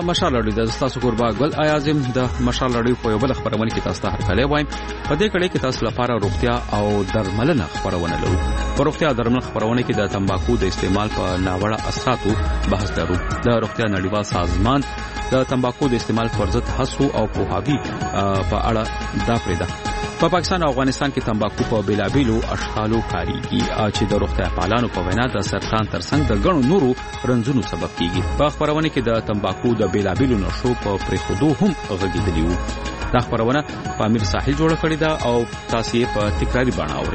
مشال اړوي د تاسو قربا ګل اعظم د مشال اړوي په بل خبرونه کې تاسو ته هرکلی وایم. په دې کړي کې تاسو لپاره روغتیا او درملنه خبرونه لرو. په روغتیا درملنه خبرونه کې د تمباکو د استعمال په ناوړه اثراتو بحث درو. د روغتیا نړیوال سازمان د تمباکو د استعمال پر ضد هڅو او پوهاوی په اړه دا پریدا. په پاکستان او افغانستان کې تمباکو په بیلابیلو اشکالو کاریږي چې د روغتیا پالانو په وینا د سرطان ترڅنګ د غنو نورو رنځونو سبب کیږي. په خبرونه کې د تمباکو د بیلابیلو نشو په پریخودو هم غږیدلی وو. دا خبرونه په امیر ساحل جوړه کړې ده او تاسو یې په تکراری بڼه اورئ.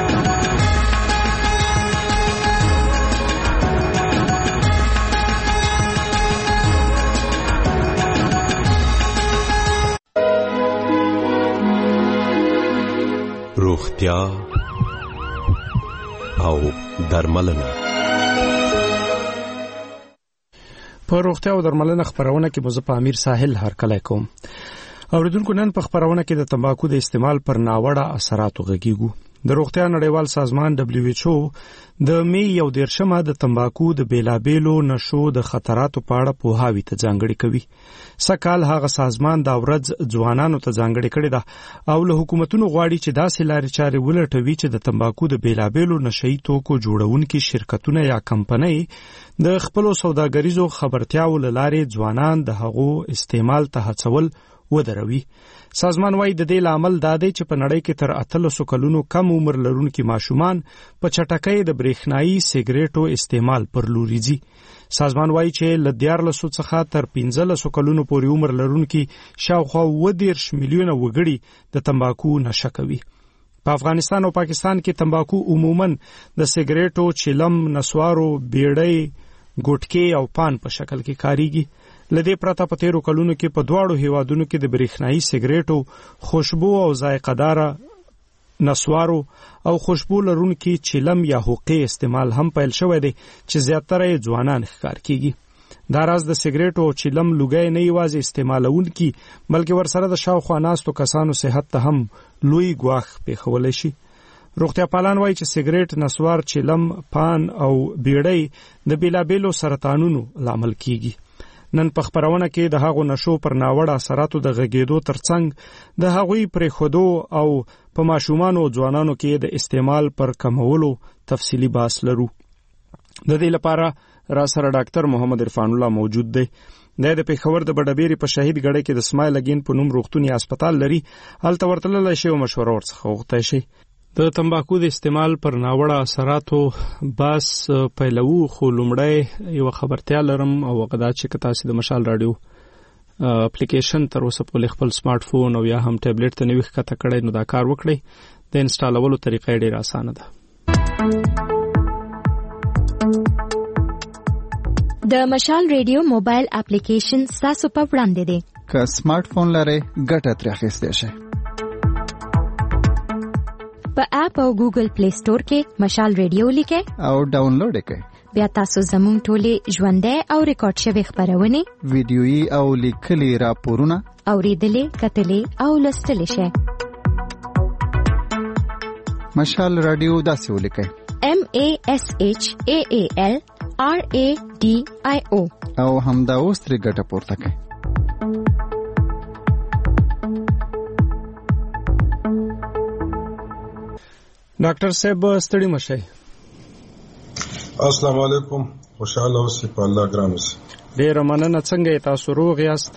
روغتیا او درملنه. په روغتیا او درملنه خبرونه کې مزه په امیر ساحل هرکلی کوم. اوریدونکو نن په خبرونه کې د تمباکو د استعمال پر ناوړه اثراتو غږیږو. د روغتیا نړیوال سازمان WHO د می 11 د تمباکو د بیلابیلو نشو د خطراتو په اړه پوهاوی ته ځانګړی کوي. سکهال هغه سازمان دا ورځ ځوانانو ته ځانګړی کړی ده او له حکومتونو غواړي چې داسې لارې چارې ولټوي چې د تمباکو د بیلابیلو نشئی توکو جوړونکي شرکتونه یا کمپنۍ د خپل سوداګریزو خبرتیاو لاره ځوانان د هغو استعمال ته هڅول ودروي. سازمان وايي د دې لامل دا دی چې په نړۍ کې تر 800 کلونو کم عمر لرونکي ماشومان په چټکۍ د برېښنايي سیګریټو استعمال پر لوري ځي. سازمان وايي چې ل 1400 څخه تر 1500 کلونو پورې عمر لرونکي شاوخوا 10 میلیونه وګړي د تمباکو نشه کوي. په افغانستان او پاکستان کې تمباکو عموماً د سیګریټو، چلم، نسوارو، بیړۍ، ګټکي او پان په شکل کې کاریږي. لدې پرته په 13 کلونو کې په دواړو هیوادونو کې د برېښنايي سیګریټو، خوشبو او ذائقه دار نسوارو او خوشبو لرونکي چلم یا حقې استعمال هم پیل شوی دی چې زیاتره ځوانان ښکار کیږي. دا راز د سیګریټو او چلم لوګي نه یوازې استعمالونکي بلکې ورسره د شاوخوا ناستو کسانو صحت ته هم لوی ګواښ پیښولی شي. روغتیا پالان وایي چې سیګریټ، نسوار، چلم، پان او بیړۍ د بیلابیلو سرطانونو لامل کیږي. نن په خبرونه کې د هغو نشو پر ناوړه اثراتو د غږیدو ترڅنګ د هغوی پرېښودو او په ماشومانو او ځوانانو کې د استعمال پر کمولو تفصیلی بحث لرو. د دې لپاره را سره ډاکټر محمد عرفان الله موجود دی. د پیښور د بډبېری په شهید ګړی کې د اسماعیل اگین په نوم روغتونی هسپتال لري. هلته ورتللی شي او مشوره ورڅخه وغوښتی شي. د تمباکو د استعمال پر ناوړه اثراتو بس پیلو خو لومړی یو خبرتیا لرم او غدا چې تاسو د مشال رادیو اپلیکیشن تر اوسه په خپل سمارټ فون او یا هم ټابلیټ ته نوښت کته کړئ نو دا کار وکړئ. د انسټالولو طریقه ډیره اسانه ده. د مشال رادیو موبایل اپلیکیشن تاسو په وړاندې دی. که سمارټ فون لرئ ګټه ترې اخیستی شئ. په اپ او ګوګل پلی سٹور کې مشال رادیو لیکئ او ډاونلوډ کړئ. بیا تاسو زموږ ټولې ژوندۍ او ریکارډ شوی خبرونه، ویډیويي او لیکلي راپورونه اوریدلې، کتلې او لوستلې شئ. مشال رادیو داسې ولیکئ: MASHAALRADIO او همدا اوس ترې ګټه پورته کړئ. ډاکټر صاحب ستړي مشئ. السلام علیکم. خوشاله اوسئ په الله ګران اوسئ. ډیره مننه. څنګه تاسو روغ یاست؟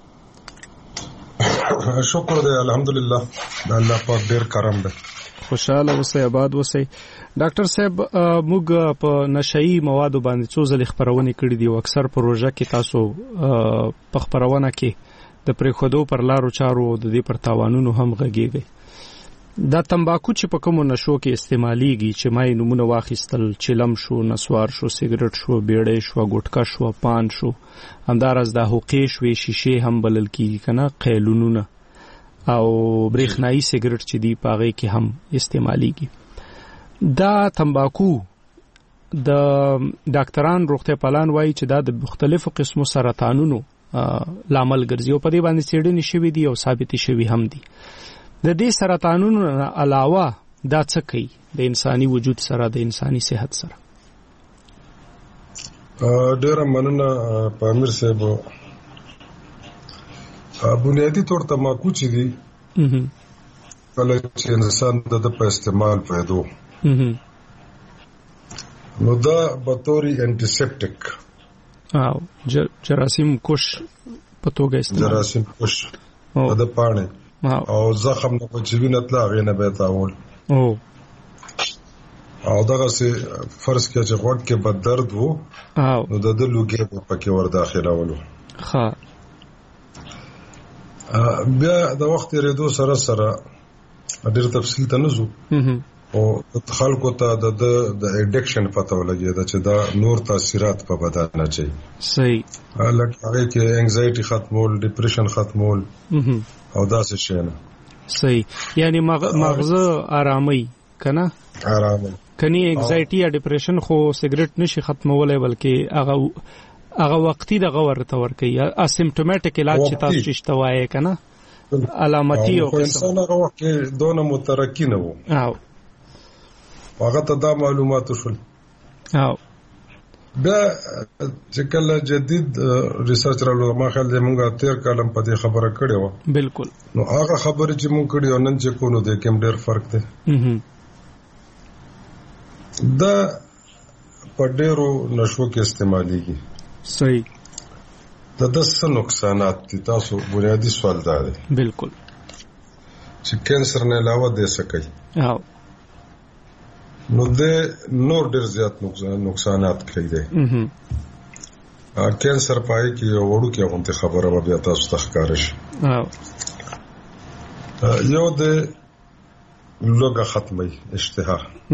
شکر دی الحمدلله. د الله پاک ډیر کرم دی. خوشاله اوسئ، آباد اوسئ. ډاکټر صاحب موږ په نشئی موادو باندې څو ځله خبرونه کړې دي او اکثر پروژه کې تاسو په خبرونه کې د پرېښودو پر لارو چارو او د دې پر تاوانونو هم غږیږي. دا تمباکو چې په کومو نشو کې استعمالیږي چې مای نمونه واخیستل، چلم شو، نسوار شو، سیګریټ شو، بیړۍ شو، ګټکا شو، پان شو، همدارس د حقې شوې، شیشې هم بلل کیږي کنه، قیلونونه او برېښنايي سیګریټ چې دی پاغې کې هم استعمالیږي. دا تمباکو د ډاکټران روغتیا پالان وایي چې دا د مختلفو قسمو سرطانونو لامل ګرځي او په دې باندې څېړنې شوې دي او ثابت شوي هم دي. د دې سرطانونو علاوه دا څه کوي د انساني وجود سره، د انساني صحت سره؟ ډیره مننه پامیر صاحب. بنیادی طور تماکو چې دي کله چې انسان د په استعمال پیدو نو دا بطوري انټیسپټیک او جراثیم کش په توګه استعمال جراثیم کش د پانه او زخم نه په جوینه تلا غینه به تاول او دغه سي فرض کې چې غوږ کې بد درد وو نو د لوګي په کې ور داخله ولو ها بیا د وخت ریدو سره ډېر تفصیل ته نزو او خلکو ته د اډیکشن پته ولګي دا چې دا نور تاثیرات په بدن نه چي صحیح لکه هغه کې انگزایټي ختمول ډیپریشن ختمول او دا څه شي نه صحیح یعنی مغزه آرامي کنه آرامي کني انگزایټي یا ډیپریشن خو سیګریټ نشي ختمولای بلکې هغه وقتی دغه ورته ورکي اسیمپټومټیک علاج چې تاسو چشتوایې کنه علامتي او انسان هغه وخت کې دونه مترکی نه وو هغه ته دا معلومات شول بیا چې کله جدید ریسرچ راغلو ما خیال دی مونږه 13 کالم په دې خبره کړې و بالکل نو هغه خبره چې مونږ کړې نن چې کو نو د کوم ډېر فرق دی دا په ډېرو نشو کې استعماليږي صحیح د څه نقصانات دي تاسو بنیادی سوال دا دی بالکل چې کینسر نه علاوه د سکي نو د نور ډېر زیات نقصانات کوي دي کینسر پای کې یو وړو کې غونډه خبره بیا تاسو ته ښکار شي یو د لوګه ختمي اشتها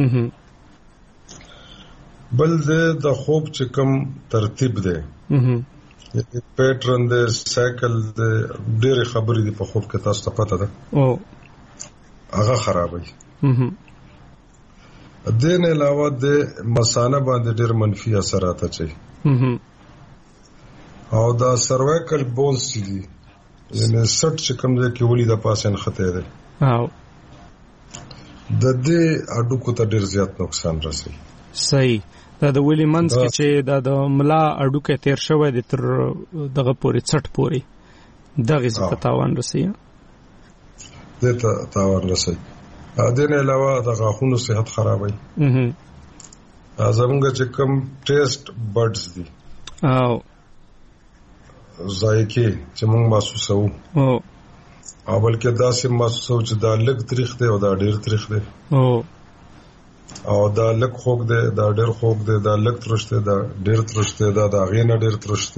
بل د خوب چې کوم ترتیب دی پیټرن د سایکل د ډېر خبرې دی په خوب کې تاسو ته پته ده هغه خرابوي دین علاوه د مثانه باندې ډېر منفي اثرات اچي او دا سروایکل بونز دي یعنی سټ چې کوم ځای کې ولې د پاسه نخته ده د دې اډو کو ته ډېر زیات نقصان رسي صحیح دا د ویلی منز کې چې دا د ملا اډو کې تیر شوی د تر دغه پورې څټ پورې دغه څه تاوان رسي دته تاوان رسي دین علاوه د غاښونو صحت خرابوي زمونږ چې کوم ټیسټ بډز دي او ذایقه چې موږ محسوسو او بلکې دا سم محسوسو چې دا لږ تریخ دی او دا ډیر تریخ دی او دا لږ خوږ دی دا ډیر خوږ دی دا لږ ترش دی دا ډیر ترش دی دا غینه ډیر ترش دی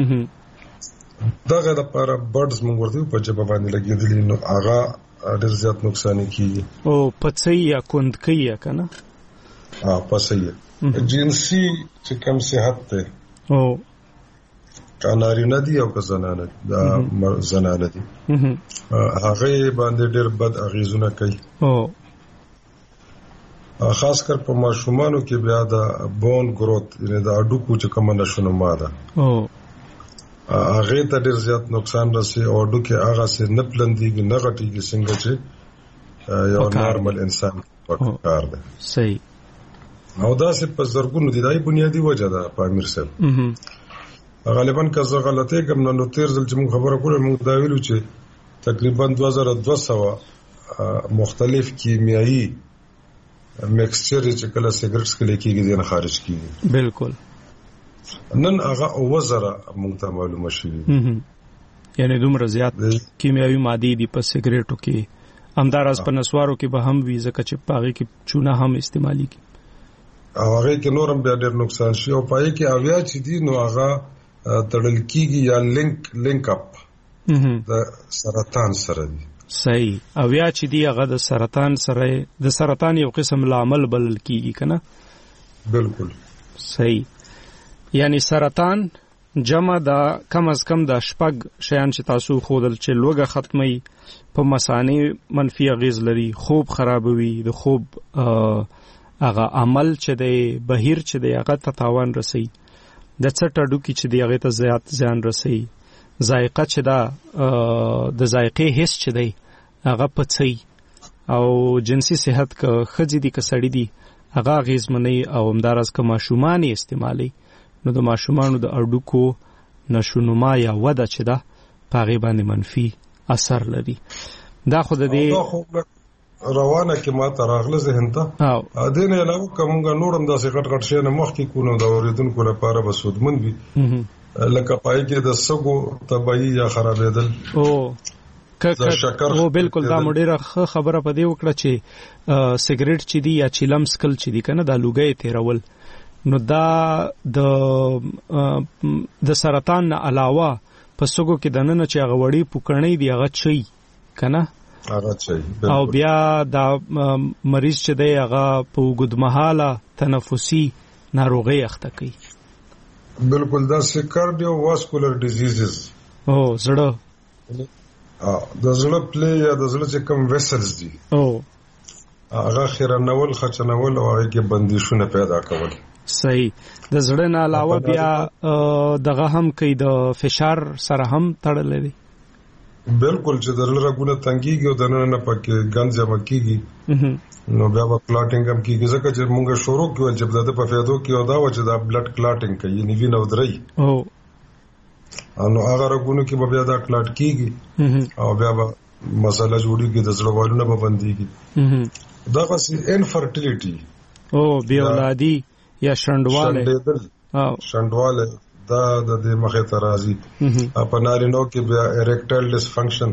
دغه لپاره بډز موږ ورته په جبه باندې لګیدلی نو هغه ډیر زیات نقصان کیږي او پڅي یا کندکي یا کنه پڅي جنسي چې کوم صحت ته او کاناری ندی او زنانه دا زنانه دي هغه باندې ډیر بد اغیزونه کوي او خاص کر په ماشومانو کې بیا د بون گروث یعنی د اډو کو چې کوم نشونه ماده او هغه ته ډیر زیات نقصان رسي او اډو کې هغه سي نه پلندېږي نه غټيږي څنګه چې یو نارمل انسان پکار ده صحیح او دا سه په زرګونو دي دای بنیادی وجه ده په امیر صاحب غالبا که زه غلطه کوم نو تیر ځل چې موږ خبره کوله موږ دا ویلو چې تقریبا 2200 مختلف کیمیاوي مکسچر چې کله سیګریټس کې لیکيږي دین خارج کیږي بالکل نن هغه وزره موږ ته معلومه شي یعنی دومره زیات کیمیاوي ماده دي په سیګریټو کې همدارس په نسوارو کې به هم وي ځکه چې پاغي کې چونه هم استعمالي کی او هغه کې نورم بیا ډېر نقصان شي او پای کې اویا چې دي نو هغه تړل کیږي یا لینک اپ د سرطان سره دي صحیح اویا چې دی هغه د سرطان سره د سرطان یو قسم لامل بلل کیږي کنه بالکل صحیح یعنی سرطان جمع دا کم از کم د شپږ شیان چې تاسو خودل چې لوګه ختمي په مسانې منفي اغیز لري خوب خرابوي د خوب هغه عمل چې دی بهیر چې دی هغه ته تاوان رسي د څټړو کې چې دی هغه ته زیات زیان رسي ذائقه چې دا د ذائقې حس چې دی هغه پڅي او جنسي صحت که خځې دي که سړی دي هغه اغیزمنې او همدارس که ماشومان استعمالي نو د ماشومانو د اډوکو نشونما یا وده چې ده پاغي باندې منفي اثر لري. دا خو د دې روانه کې ما ته راغله ذهن ته ا دې نه علاوه کومه نورم داسې غټ شي نه مخ کې کو نو دا اوریدونکو لپاره به سودمن وي لکه پای کې د سګو تبعی یا خرابېدل او بالکل دا مډیره خبره په دې وکړه چې سیګریټ چې دی یا چیلم سکل چې دی کنه دا لوګي تیرول نو دا د سرطان نه علاوه په سګو کې د نن چې غوړی پوکړنی دی هغه چي کنه او بیا دا مریض چې دی هغه په وګدمحاله تنفسي ناروغي اخته کوي. بالکل دا کارډیو واسکولر ډیزیزز او زړه د زړه پلی یا د زړه چې کوم ویسلز دي هغه خیرنول خچنول او هغه کې بندیشونه پیدا کول. صحیح. د زړه نه علاوه بیا دغه هم کوي د فشار سره هم تړلې دي. بالکل چې د رګونو تنګيږي او د نن پکې ګند جمع کیږي نو بیا په کلاټینګ هم کیږي ځکه چې موږ شروع کیول چې د په فایدو کې او دا و چې دا بلډ کلاټینګ کوي یعنی وینه ودري نو هغه رګونو کې بیا دا کلاټ کیږي او بیا مسله جوړیږي د زړه والونه به بنديږي دا غسي انفرټیلیټي او بیا اولادي یا شندواله دا د دې مخه ته راځي په نارینو کې بیا اریکټایل ډسفنکشن.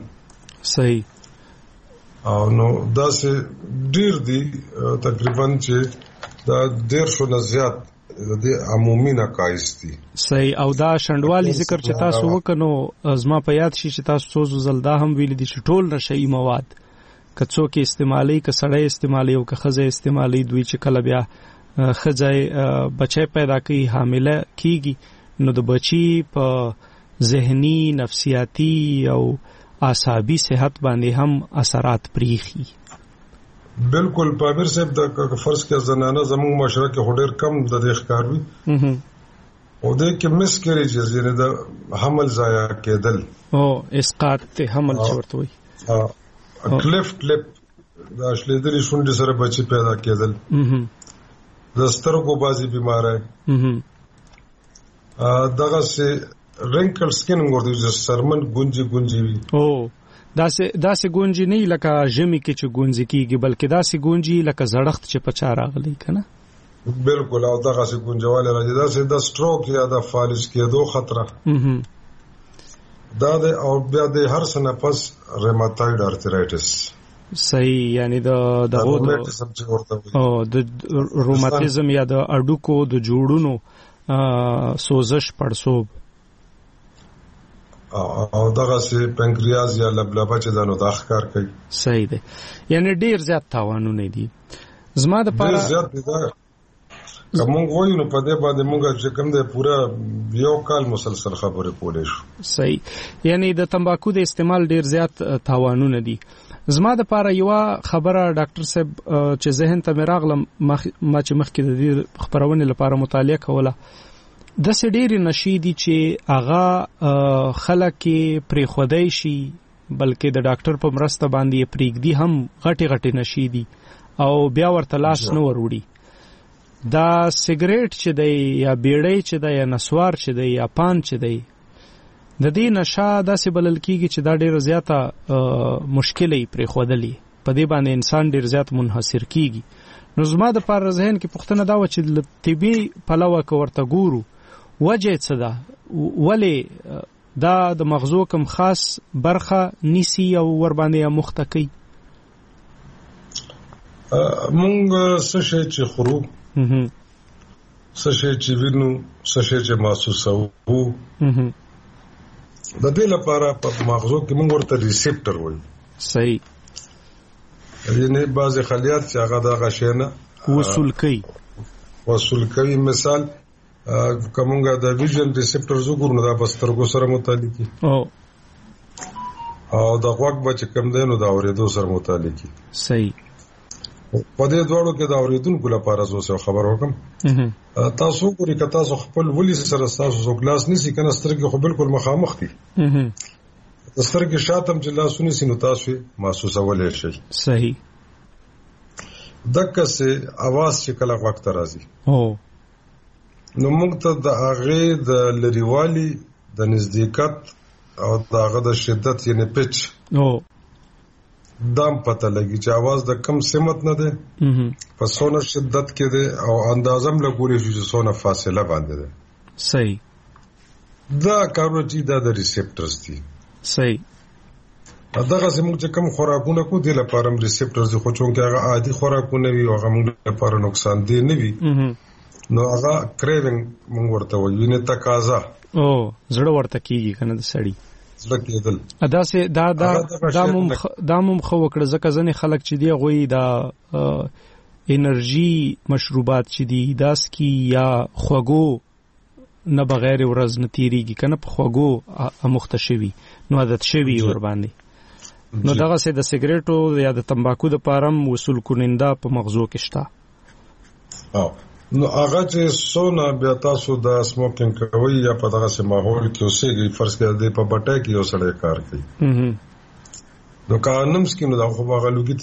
صحیح. او نو دا سه ډیر دی تقریبا چې دا ډیر شو نه زیات د دې عمومي نقایص دي. صحیح. او دا شندوالي ذکر چې تاسو وکنو ازما په یاد شي چې تاسو سوزو زلدا هم ویل دي چې ټول نشئی مواد کڅو کې استعمالي کسړې استعمالي او کخزه استعمالي دوی چې کله بیا خځای بچي پیدا کوي حامله کیږي نو د بچی په ذهني نفسیاتی او اعصابي صحت باندې هم اثرات پریخي. بالکل پامیر صاحب د فرض کې زنانه زموږ معاشره کې هډر کم د دې ښکار وي او د کې مسکریجز یعنی د حمل ضایع کېدل او اسقاط حمل چورته وي کلیفټ لپ د اشلیدلې شونډې سره بچي پیدا کېدل د سترګو بازي بیماری دغه سه رینکل سکین ورته چې سرمن گونجي وي او داسې گونجي نه لکه ژمي کې چې گونجي کیږي بلکې داسې گونجي لکه زړښت چې په چا راغلی کنه. بالکل. او دغه سه گونجواله راځي داسې د سټروک یا د فالج کېدو خطر دا د او بیا د هر سنه پس ریماتوید ارترایټس. صحیح. یعنی د روماتیزم یا د اډوکو د جوړونو سوزش پړسوب او دغه سي پنکریاز یا لبلبه چې دانو د اخکار کوي. صحیح ده. یعنی ډیر زیات تاوانونه دي زما د پاره زیات دي کوم وایو نو په دې باندې موږ چې کوم د پورا یو کال مسلسل خبرې کولې شو. صحیح. یعنی د تمباکو د استعمال ډیر زیات تاوانونه دي. زما د پاره یو خبره ډاکټر صاحب چې ذهن ته مراغلم ما چې مخکې د دې خبرونه لپاره مطالعه کوله د سډيري نشيدي چې اغا خلک پرې خدای شي بلکې د ډاکټر په مرسته باندې پریګدي هم غټي نشيدي او بیا ورته لاس نه وروړي. دا سیګریټ چې دی یا بیړۍ چې دی یا نسوار چې دی یا پان چې دی د دې نشه داسې بلل کیږي چې دا ډیره زیاته مشکلې پرې خودلې په دې باندې انسان ډیر زیات منحصر کیږي. نو زما د پر ذهن کې پوښتنه دا و چې طبي پلوه کو ورته ګورو وجه څه ده ولې دا د مغزو کوم خاص برخه نیسی او ور باندې مختکی مونږ څه شي چې خورو څه شي چې وینو څه شي چې محسوسو د دې لپاره په مغزو کې موږ ورته ریسپټر وایو. صحیح. یعنی بعض خلیات چې هغه د غشنه وصول کوي مثال کومه د ویژن ریسپټر زګور نه د بسترګو سره متعلق دي او د غوږ بچ کم دی نو د اوریدو سره متعلق دي. صحیح. په دې دوړو کې د اوریدونکو لپاره زو خبر وکم تاسو ګوري که تاسو خپل ولي سره تاسو ګلاس نسی کنه سترګې خو بالکل مخامخ دي د سترګې شاتم چې لاسونه سينو تاسو محسوسه ولې شي. صحیح. دغه سه आवाज چې کله وخت راځي نو موږ ته د هغه د لریوالي د نزدېکت او داغه د شدت یعنی پچ دام پته لګي چې आवाज د کم سمت نه ده په څونه شدت کې ده او اندازم لګولې شي چې څونه فاصله باندې ده. صحیح. دا کارونه چې د ریسپټرز دي. صحیح. دغه زموږ چې کم خوراکونه کو دي لپاره ریسپټرز خو چون کې هغه عادي خوراکونه وي او هغه موږ لپاره نقصان دي نه وي نو هغه کریوینګ موږ ورته وایو نه تقاضا زړه ورته کیږي کنه د سړی زکیدل ادا سه دا مم خو وکړه ځکه ځنې خلک چې دی غوي دا انرژي مشروبات چې دی داس کی یا خوګو نه بغیر ورځ نه تیریږي کنه په خوګو مختشوي نو عادت شوی ور باندې نو دغه سه د سیګریټو یا د تمباکو د پارم وصول کوننده په مغزو کې شته نو هغه چې سونه بیا تاسو د سموکینګ کوي یا په دغه سه ماحول کې اوسېږي فرض کړئ د په بټه کې یو سړی کار کوي نو قانون سکینو دا خو هغه لوګي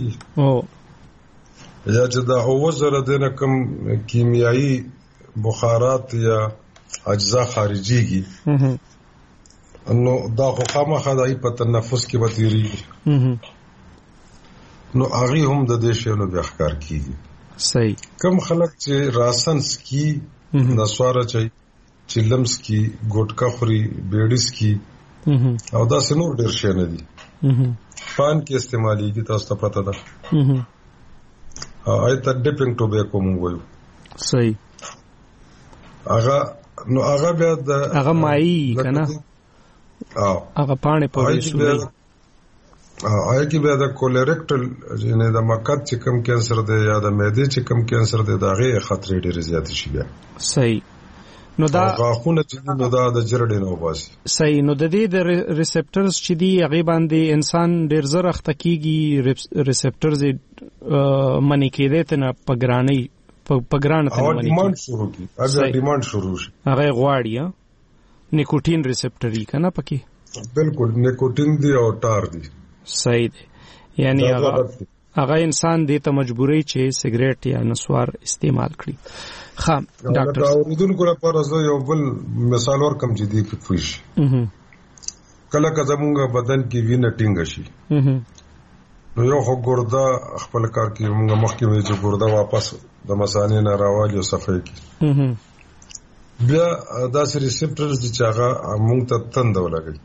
تیریږي یا چې دا اوزره د کم کیمیاوي بخارات یا اجزا خارجيږي نو دا خو خامخا دای په تنفس کې وتیریږي نو هغه هم د دې شنو بیا ښکار کیږي. صحیح. کم خلک چې راسنس کی نسواره چې لمس کی ګټکا خوري بیډیس کی او دا سنور ډیر شي نه دي پان کې استعمالي کی تاسو ته پته ده آیت ډیپینګ ټوبیکو مونږ وایو. صحیح. هغه بیا د هغه مای کنه هغه پانه په وسو آیا کې بیا د کولریکټل یعنی د مقعد چې کم کینسر دی یا د معدې چې کم کینسر دی دا غي خطر ډیر زیات شي بیا. صحیح. نو دا غاښونه چې نو دا د جرړې نو باسي. صحیح. نو د دې د ریسپټرز چې دی هغه باندې انسان ډیر زر اختکیږي ریسپټرز منی کېده ته نه پګرانی پګران ته منی ډیماند شروع کی اگر ډیماند شروع شي هغه غواړي نیکوټین ریسپټر یې کنه پکې بالکل نیکوټین دی او ټار دی. صحیح دی. یعنی هغه انسان دې ته مجبوري چې سیګریټ یا نسوار استعمال کړي. ها ډاکټر اوریدونکو لپاره زه یو بل مثال ورکم چې دی په فوش کله زمونږ بدن کې وینه ټینګ شي نو یو خو ګرده خپل کار کې موږ مخکې وی چې ګرده واپس د مثانې نه راوالي او صفای کی بیا داسې ریسپټرز چې هغه موږ ته تند ولګي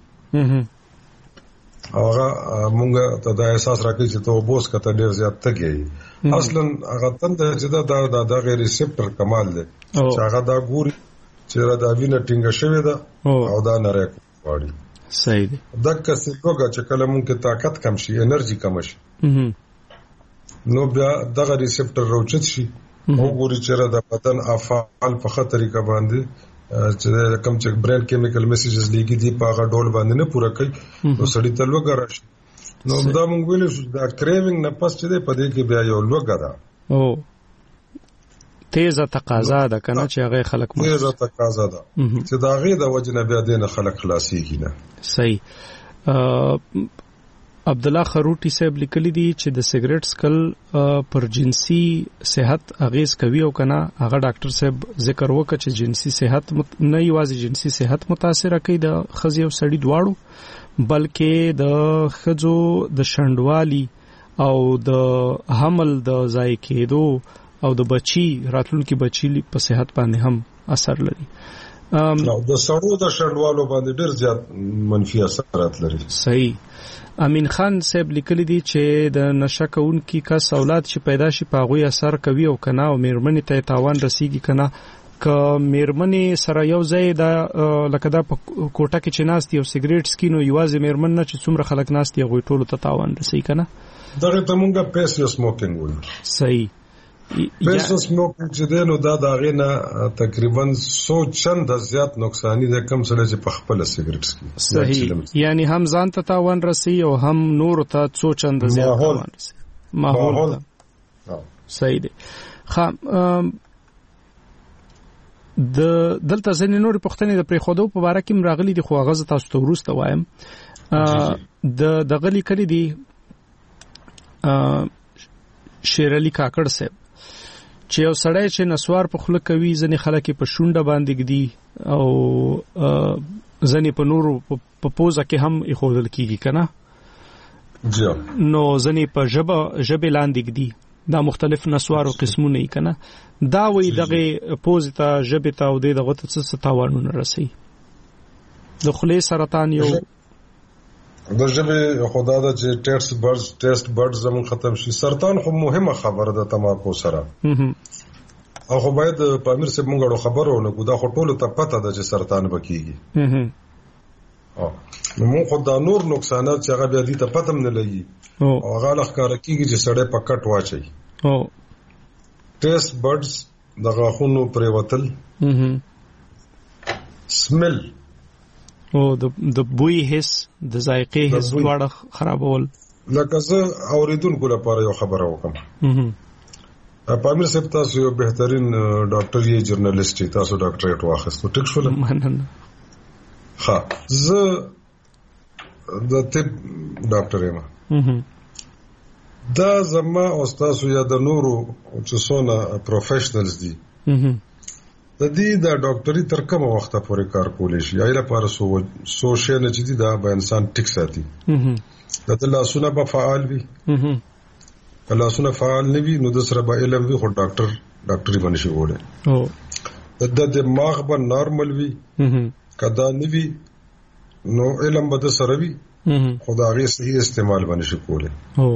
هغه موږ ته دا احساس راکړي چې ته وبوس کته ډیر زیات تګي اصلا هغه تند چې دا غیر ریسپټر کمال دی چې هغه دا ګوري چې دا وینه ټینګه شوې ده او دا نه راکوړي. صحیح دی. دا کسي لوګه چې کله موږ کې طاقت کم شي انرژي کم شي نو بیا دغه ریسپټر روچت شي او ګوري چې د بدن افعال په خطر طریقه باندې چې کوم چې برین کیمیکل میسیجز لګي دي په هغه ډول باندې نه پوره کوي نو سړی ته لوګه راشي نو دا موږ ویل شو دا کریوینګ نه پس چې په دې کې بیا یو لوګه ده تیزه تقاضا ده کنه چې هغه خلک تیزه تقاضا ده چې دا غي د وجنه بیا دینه خلک خلاصيږي نه. صحیح. عبد الله خروټي صاحب لیکلي دي چې د سیګریټ سکل پر جنسي صحت اغیز کوي او کنه هغه ډاکټر صاحب ذکر وکړ چې جنسي صحت نه یوازې جنسي صحت متاثر کوي د خزي او سړي دواړو بلکې د خزو د شندوالي او د حمل د ځای کېدو او د بچي راتلونکي بچي په صحت باندې هم اثر لري. نو د سړو د شندوالو باندې ډېر زیات منفي اثرات لري. صحیح. امین خان صاحب لیکلی دی چې د نشه کوونکی کس اولاد چې پیدا شي په غوي اثر کوي او کنه او میرمنې ته تاوان رسیږي کنه ک میرمنې سره یو ځای دا لکه دا په کوټه کې چې ناستي او سیګریټ سکینو یوازې میرمن نه چې څومره خلک ناستي غوي ټولو ته تاوان رسي کنه دغه ته مونږه پیسو سموکینګ وایو. صحیح. پیسو سموکینګ چې دینو دا داغه نه تقریبا 100 چند زیات نقصانی ده کم سره چې په خپل سیګریټ سکي. صحیح. یعنی هم ځان ته تاوان رسي او هم نور ته 100 چند زیات تاوان رسي ماحول. صحیح دی. خام دلته ځنې نور پښتنې د پریخودو په اړه کې مراغلي دي خو غزه تاسو ته ورسته وایم د غلي کړی دي شیر علي کاکړ صاحب چې یو سړی چې نسوار په خوله کوي ځنې خلک په شونډه باندې ګدي او ځنې په نورو په پوزه کې هم ایښودل کیږي کنه جی نو ځنې په ژبه لاندې دي دا مختلف نسوارو قسمونه یې کنه دا وی دغه پوز ته ژبه ته او دغه څه تاوانونه رسي د خولې سرطان یو د ژبه خدا دا چې ټیسټ برډز زمون ختم شي سرطان خو مهمه خبره ده تماکو سره او خو باید په امیر سره مونږ خبرونه کو دا خو ټول ته پته ده چې سرطان وکيږي نو مونږ خو دا نور نقصانات چې هغه بیا دي ته پته نه لګي او هغه لخر کېږي چې سړی پکټ واچي ټیسټ برډز د غاښونو پریوتل سمل او د بوی حس د ذایقې حس دواړه خرابول لکه زه اوریدونکو لپاره یو خبره وکم پامیر صاحب تاسو یو بهترین ډاکټر یې جرنالست تاسو ډاکټریټ واخیستو ټیک شول مننه ها زه د طب ډاکټر یم دا زما او تاسو یا د نورو چې څونه پروفیشنلز دي د دې د ډاکټري تر کومه وخت پورې کار کولای شي یا لپاره سوشل نه چې دا به انسان ټیک ساتي د لاسونه به فعال وي لاسونه فعال نه وي نو د سره به علم وي خو ډاکټري باندې شي وله د دماغ به نارمل وي کدا نه وي نو علم به د سره وي خدای صحیح استعمال باندې شي کوله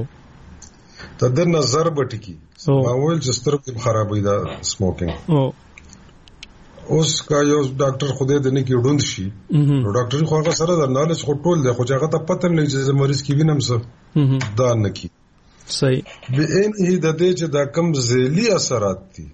د نظر به ټکی معمول چې سترګې خرابوي دا سموکینګ اوس کا یو ډاکټر خوده د نه کې ډوند شي نو ډاکټر خو هغه سره د نالج خو ټول دی خو هغه ته پته نه چې مریض کې وینم څه دا نه کی صحیح به ان هی د دې چې دا کم ذیلی اثرات دي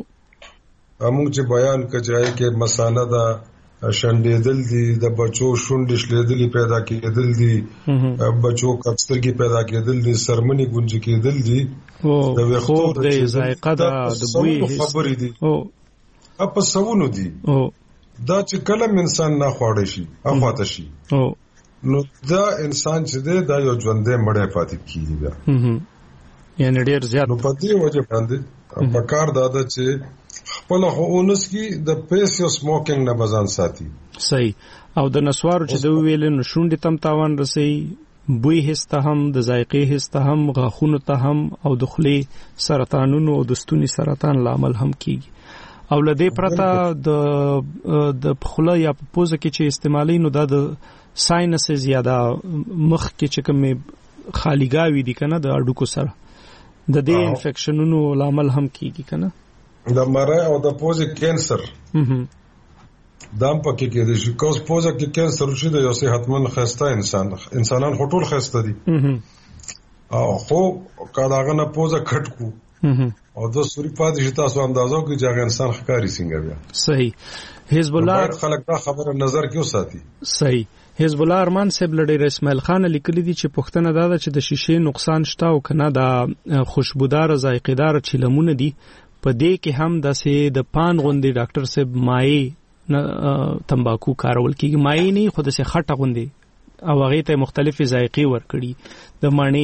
موږ چې بیان کړای کې مسانه دا شندېدل دي د بچو شونډې شلیدلې پیدا کېدل دي بچو کڅرګي پیدا کېدل دي سرمنی گونج کېدل دي د وختو د ذایقه د بوی خبرې دي په سوونو دي دا چې کلم انسان نه خوړې شي افاته شي نو دا انسان چې دا یو ژوندې مړې پاتې کیږي یعنی ډیر زیات نو په دې وجه باندې په کار دادا چې خپل هونس کی د پیسو سموکینګ نه بزان ساتي صحیح او د نسوارو چې د ویل نو شونډې تم تاوان رسي بوی هست هم د ذایقې هست هم غاښونو ته هم او د خولې سرطانونو او د ستوني سرطان لامل هم کیږي او لدې پرته د خله یا په پوزه کې چې استعمالي نو د ساينسز یا د مخ کې چې کوم خالیګاوي دي کنه د اډوکو سره د دې انفیکشنونو لامل هم کیږي کنه د مړی او د پوزې کینسر دام پکې کېږي چې کوم پوزه کې کینسر وشي د یو صحتمند خسته انسانان ټول خسته دي او خو کاغه نه پوزه کټ کو او د سوري پاتې شي تاسو اندازو کې چې هغه انسان ښکاری څنګه بیا صحیح حزب الله خلک دا خبره نظر کې وساتي صحیح حزب الله ارمان صاحب لړۍ اسماعیل خان لیکلي دي چې پښتنه دا چې د شیشې نقصان شته او کنه دا خوشبودار ذایقېدار چیلمونه دي په دې کې هم د پان غوندي ډاکټر صاحب مای تمباکو کارول کیږي مای نه خود سه خټه غوندي او هغه ته مختلفي ذایقې ورکړي د مڼې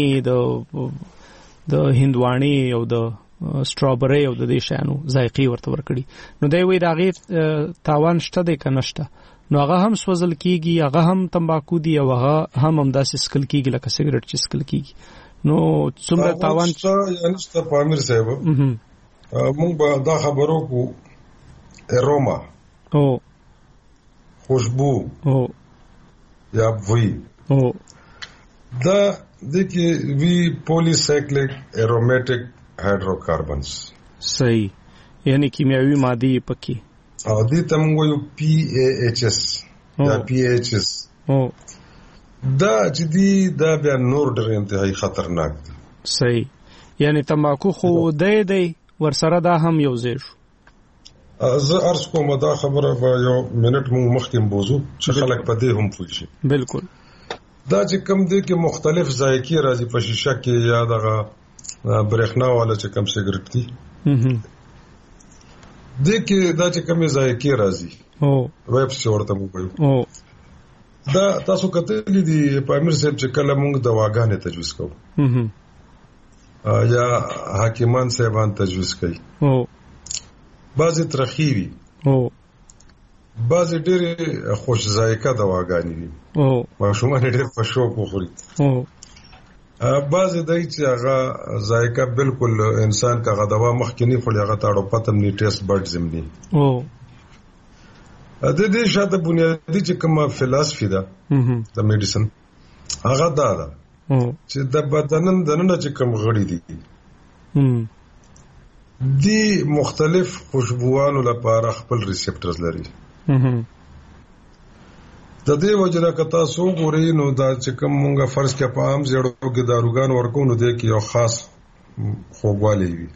د هندواني او د سټرابری او د دې شانو ذایقې ورته ورکړي نو دوی وی دا غي تاوان شته د کنهشته نو هغه هم سوزل کیږي هغه هم تمباکو دی او هغه هم داسې سکل کیږي لکه سیګریټ چې سکل کیږي نو څومره تاوان یعنی ست پامیر صاحب مونږ به دا خبرو کو اروما او خوشبو او یا وی او دا دغه وی پولیسایکلیک ارومیټک هایدروکاربنز صحیح یعنی کیمیاوي ماده پکې او دې ته موږ یو پی ای ایچ اس یا پی ایچ اس دا چې دا بیا نور ډېر انتهایی خطرناک دي صحیح یعنی تماکو خو دی ورسره دا هم یو ځای شو زه ارز کوم دا خبره به یو منټ موږ مخکې بوزو چې خلک په دې هم پوه شي بالکل دا چې کوم دي کې مختلف ذایقې راځي په شیشه کې یا دغه برېښنا والا چې کوم سیګریټ دي دې کې دا چې کوم ذایقې راځي او ویب ورته موږ او دا تاسو کتلې دي په امیر صاحب چې کله موږ دواګانې تجویز کوو یا حکیمان صاحبان تجویز کوي او بعضی ترخیوي او بعضې ډېرې خوش ذایقه دواګانې دي ماشومان ډېر په شوق وخوري بعضې دی چې هغه ذایقه بالکل انسان که هغه دوا مخکې نه خوري هغه ته اړو پته هم نه ټیسټ بډز هم دي د دې شاته بنیادي چې کومه فلسفي ده د میډیسن هغه دا ده چې د بدن دننه چې کوم غړي دي دی مختلف خوشبوانو لپاره خپل ریسپټرز لري د دې وجره که تاسو وګورئ نو دا چې کوم مونږه فرض کې په عام زیړو کې داروګان ورکو نو دی کې یو خاص خوږوالی وي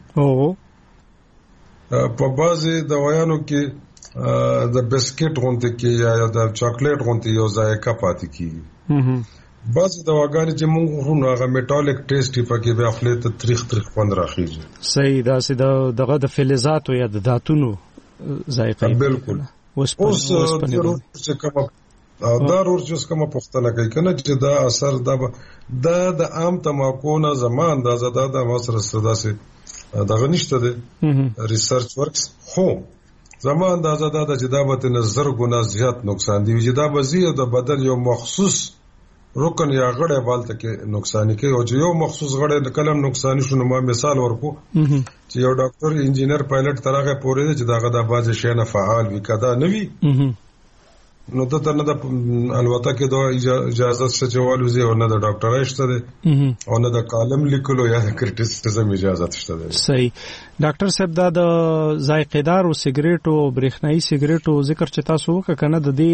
په بعضې دوايانو کې د بسکټ غونته کې یا د چاکلیټ غونته یو ذایقه پاتې کیږي بعضې دواګانې چې مونږ خورو نو هغه میټالیک ټیسټ یې پکې بیا خولې ته تریخ خوند راخیږي صحیح داسې دغه د فلزاتو یا د داتونو ذایقه بالکل اوس چې کومه دا ورور چې کومه پوښتنه کوي کنه چې دا اثر دا د عام تماکو نه زمان دا زده د مصر سداسه دغه نشته دی ریسرچ ورکس خو زمان دا زده چې دا به نظر ګنا زیات نقصان دی چې دا به زیات د بدن یو مخصوص رکن یا غړې بالته کې نقصان کوي او چې یو مخصوص غړې د کلم نقصان شونه ما مثال ورکو چې یو ډاکټر انجینر پایلټ ترغه پورې چې داغه د بازه شي نه فعال وي کدا نه وي نو ته نه د البته کې د اجازه شچوالو زی او نه د ډاکټر اشته دي او نه د کالم لیکلو یا د کرټیسیزم اجازه شته دي صحیح ډاکټر صاحب دا د ذایقه‌دار او سیګریټ او برېښنايي سیګریټ او ذکر چې تاسو وکړه د دې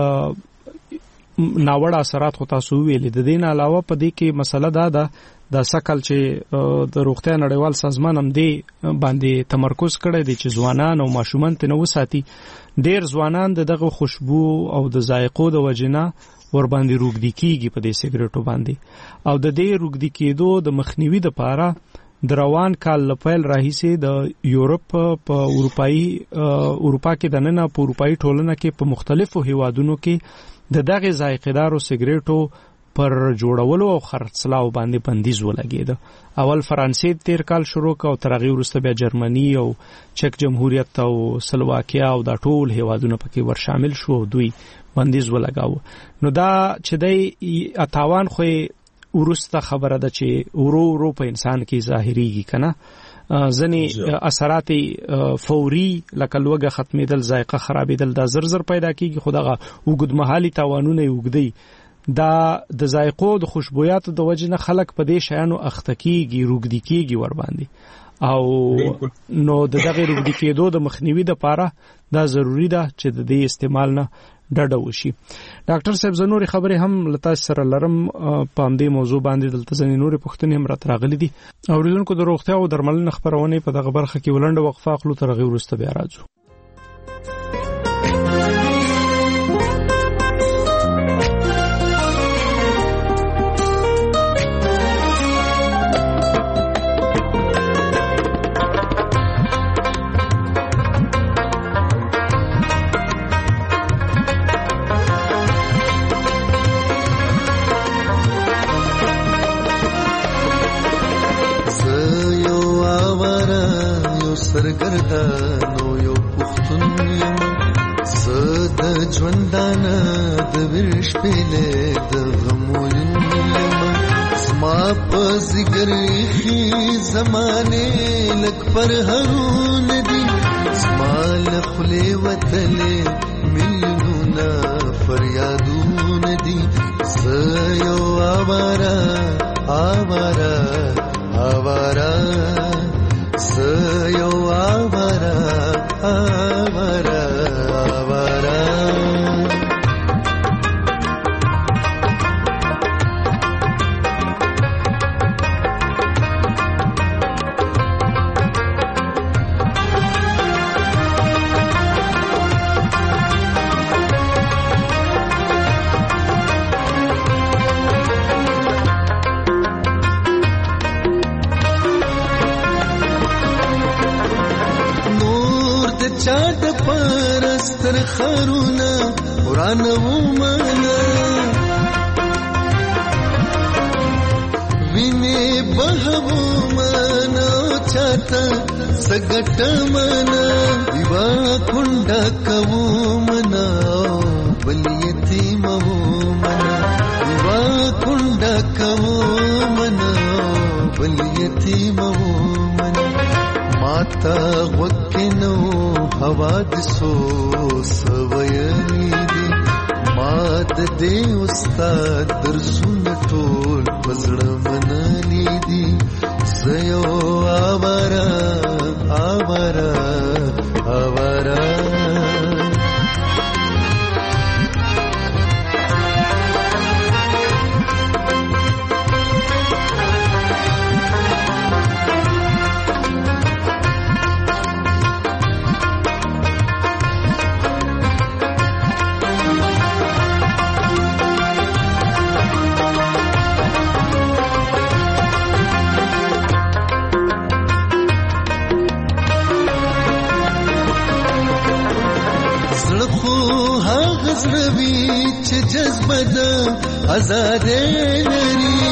ناوړه اثرات خو تاسو ویلې د دې نه علاوه په دې کې مسله دا ده د سکل چې د روغتیا نړیوال سازمان هم دې باندې تمرکز کړی دی چې ځوانان او ماشومان ته نو ساتي ډېر ځوانان دغه خوشبو او د ذایقو د وجنه ور باندې روغدي کیږي په دې سیګریټو باندې او د دې روغدي کېدو د مخنیوي لپاره د روان کال لپاره راهیسي د یورپ په اروپا کې د نن په اروپאי ټولنه کې په مختلفو هیوادونو کې دغه ذایقه‌دار او سیګریټو پر جوړولو او خرڅلاو باندې بندیز ولګید. اول فرانسې تیر کال شروع کا او ترغه ورسته بیا جرمني او چک جمهوریت او سلواکیا او دا ټول هیوادونه پکې ور شامل شو دوی بندیز ولګاو. نو دا چې د اتاوان خو ورسته خبره ده چې ورو په انسان کې ظاهريږي کنه ځنې اثرات فوري لکه لوګه ختمېدل ذایقه خرابېدل دا زر پیدا کیږي خدغه وګدمحالي تاوانونه وګدي دا د ذایقو د خوشبویاتو د وجنه خلک په دې شیانو اختکیږي روګدي کیږي ور باندې او نو دغه روګدي کېدو د مخنیوي لپاره دا ضروری ده چې د دې استعمال نه ډډه وشي. ډاکټر صاحب زنوري خبره هم لتا سره لرم په دې موضوع باندې دلته ځنې نورې پوښتنې هم راغلي دي. اوریدونکو د روغتیا او درملنې خبرونه په دغه برخه کې ولنډه وقفه اخلو تر غوړ وروسته بیا راځو. سرګردانو یو پښتون یم زه د ژوندانه د ورش پهله د غمو یم زما په ذکر خي زمانه لک پر هرون دي زما لخلې وتلې ملونه فریادون دي زه یو آوارا سيو آوارا چاد پرستر خرونا قرآن ومانا ویني بهو منا چاته سګټ منا دیوا کونډه کوو منا بل یتیم وو منا دیوا کونډه کوو منا بل یتیم وو منا ماتا وکنو حوادثو سویلی دی مات دې استاد درسونه ټول پزړه منلی دي زيو آوارا آوارا آوارا جذبه د آزاد لري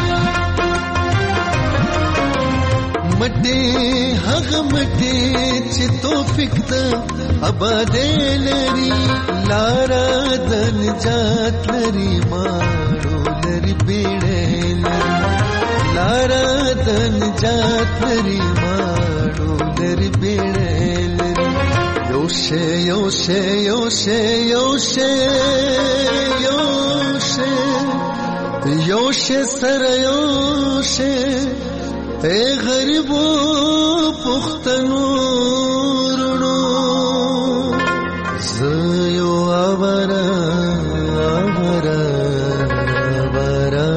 مټه هغه مټه چې توفیق د آباد لري لارا د نجات لري ماړو لري بیړې لري لارا د نجات لري ماړو لري بیړې لري یوشه یوشه یوشه یوشه یوشه سر یوشه اے غریبو پختنو رونو زیو آورا آورا آورا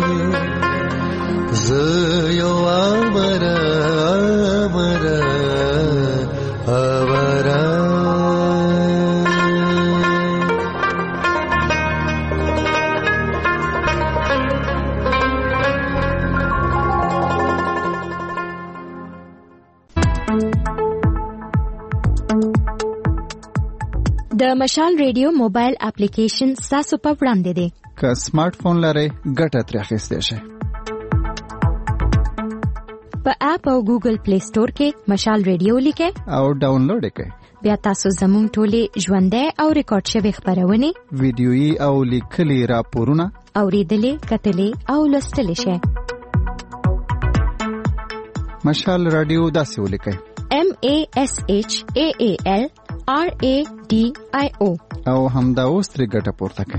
زیو آورا آورا آورا د مشال ریډیو موبایل اپلیکیشن تاسو په وړاندې دی. که سمارټ فون لرئ ګټه ترې اخیستی شئ. په اپ او ګوګل پلی سٹور کې مشال ریډیو لیکئ او ډاونلوډ یې کړئ. بیا تاسو زموږ ټولې ژوندۍ او ریکارډ شوي خبرونه ویډیويي او لیکلي راپورونه اوریدلې کتلې او لوستلې شئ. مشال رادیو داسې ولیکئ MASHAAL RADIO او همدا اوس ترې ګټه پورته کړئ.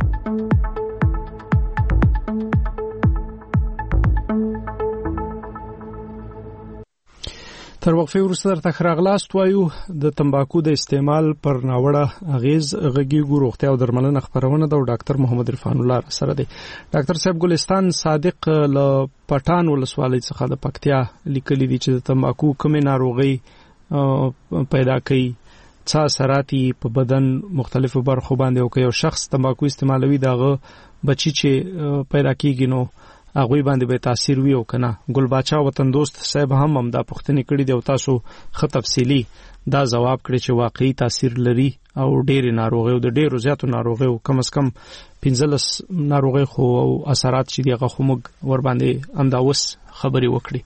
تر وقفه وروسته درته راغلاست وایو د تمباکو د استعمال پر ناوړه اغیز غږیږو روغتیا او درملنه خبرونه د ډاکټر محمد عرفان الله سره دی. ډاکټر صاحب ګلستان صادق ل پټان ولسوالۍ څخه د پکتیا لیکلي دي چې د تمباکو کومه ناروغي پیدا کوي څه اثراتي په بدن مختلفو برخو باندې او که یو شخص تمباکو استعمالوي دغه بچی چې پیدا کیږي نو هغه باندې به تاثیر وي او کنه. ګل باچا وطن دوست صاحب هم دا پوښتنه کړې دی او تاسو خه تفصیلی دا جواب کړی چې واقعي تاثیر لري او ډېر ناروغي او د ډېرو زیاتو ناروغي او کم از کم 15 ناروغي خو او اثرات چې دغه خو موږ ور باندې امداوس خبري وکړي.